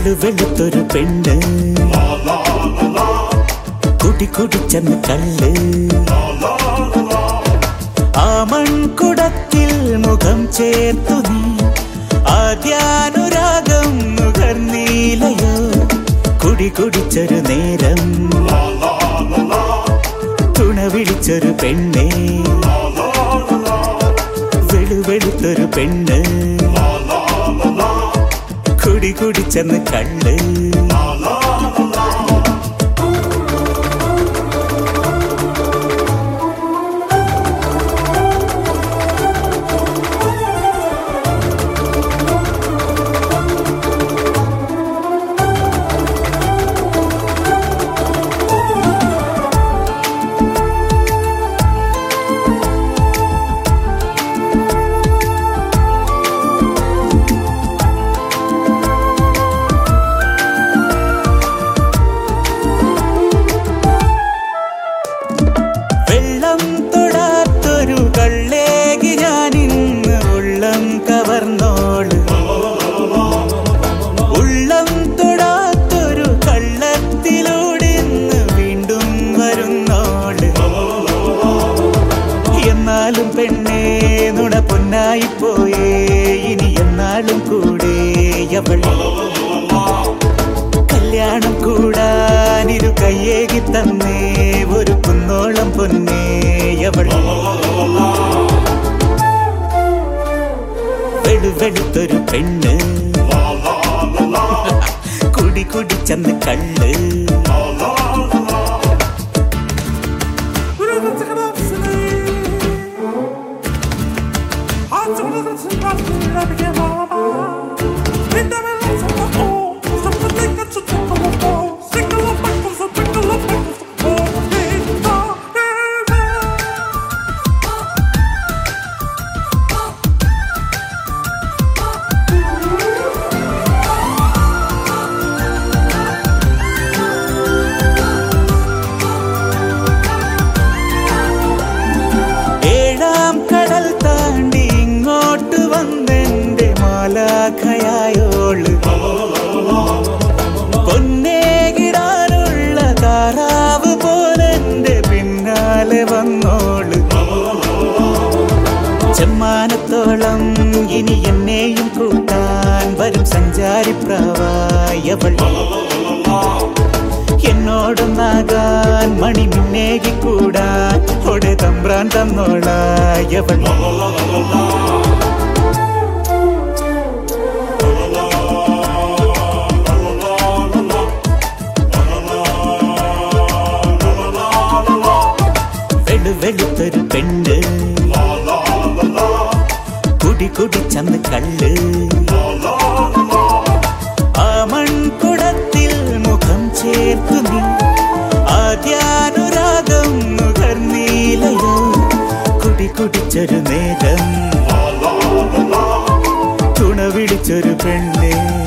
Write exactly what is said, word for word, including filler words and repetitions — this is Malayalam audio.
വെളുവെളുത്തൊരു പെണ്ണ് കുടി കുടിച്ചെന്ന് കള്ള് ആ മൺകുടത്തിൽ മുഖം ചേർത്തു നീ ആദ്യാനുരാഗം നുകർന്നീലയോ കുടി കുടിച്ചൊരു നേരം തുണ വിളിച്ചൊരു പെണ്ണേ വെളുവെളുത്തൊരു പെണ്ണ് കുടി കുടിച്ചെന്ന് കള്ള് ഉള്ളം തൊടാത്തൊരു കള്ളത്തിലൂടെ വീണ്ടും വരുന്നോള് എന്നാലും പെണ്ണേ നുണ പൊന്നായി പോയേ ഇനി എന്നാളും കൂടെ അവൾ കല്യാണം കൂടാനിരു കയ്യേകി തന്നേ ഒരു കുന്നോളം പൊന്നേ അവൾ വെളുവെളുത്തൊരു പെണ്ണ് കുടി കുടിച്ചെന്ന് കള്ള് ായോള് പൊന്നേകിടാനുള്ള താറാവ് പോലെന്റെ പിന്നാലെ വന്നോള് ചെമ്മാനത്തോളം ഇനി എന്നെയും കൂട്ടാൻ വരും സഞ്ചാരിപ്രാവായവൾ എന്നോടൊന്നാകാൻ മണി മിന്നേകി കൂടാൻ ഒടെ തമ്പ്രാൻ തന്നോളായവൾ വെളുത്തൊരു പെണ്ണ് കുടി കുടിച്ചെന്ന് കള്ള് ആ മൺകുടത്തിൽ മുഖം ചേർത്തു നീ ആദ്യാനുരാഗം നുകർന്നീലയോ കുടി കുടിച്ചൊരു നേരം തുണ വിളിച്ചൊരു പെണ്ണേ